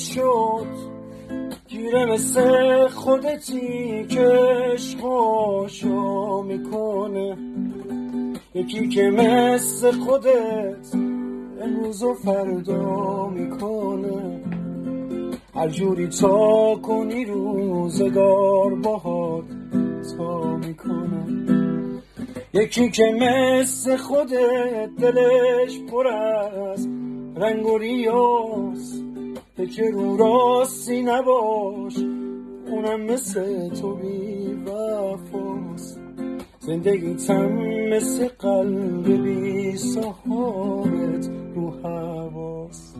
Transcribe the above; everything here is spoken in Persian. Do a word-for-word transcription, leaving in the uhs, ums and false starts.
شد گیره مثل خودتی که عشقاشو میکنه، یکی که مثل خودت امروز و فردا میکنه، هر جوری تا کنی روزگار باهات تا میکنه، یکی که مثل خودت دلش پر از رنگ و ریاست، فکر رو راستی نباش اونم مثل تو بی وفاست، زندگیتم مثل قلب بی صحابت رو هواست.